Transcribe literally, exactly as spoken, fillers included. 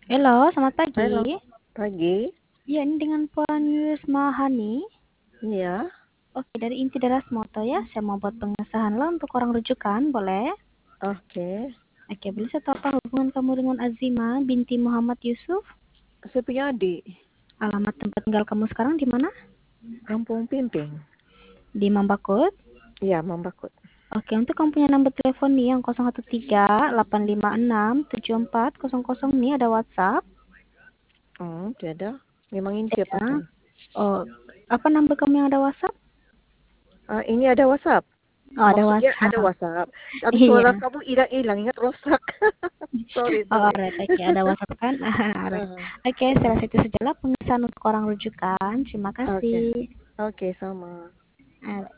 Halo, selamat pagi. Halo, pagi. Iya, ini dengan Puan Yusmahani. Iya, Oke, dari Inti Deras Moto ya. Saya mau buat pengesahan lah untuk orang rujukan, boleh? oke. Oke, boleh saya tahu apa hubungan kamu dengan Azima binti Muhammad Yusuf? Saya punya adik, Alamat tempat tinggal kamu sekarang di mana? Kampung Pimping. Di Mambakut. Iya, Mambakut. Oke, untuk kamu punya nomor telepon nih yang nol satu tiga delapan lima enam tujuh empat nol nol nih ada WhatsApp. Hmm, tidak. Memang ini siapa Ya. tuh? Oh, apa nomor kamu yang ada WhatsApp? Ah, ini ada WhatsApp. Oh, ada Maksudnya ada WhatsApp. WhatsApp. Tapi suara Iya. kamu hilang-hilang, ingat rosak. Sorry, Oh, sorry. alright. Oke, ada WhatsApp kan? Alright. Ah, Oke, saya rasa itu sajalah pengesahan untuk orang rujukan. Terima Oke, kasih. oke, sama. Alright.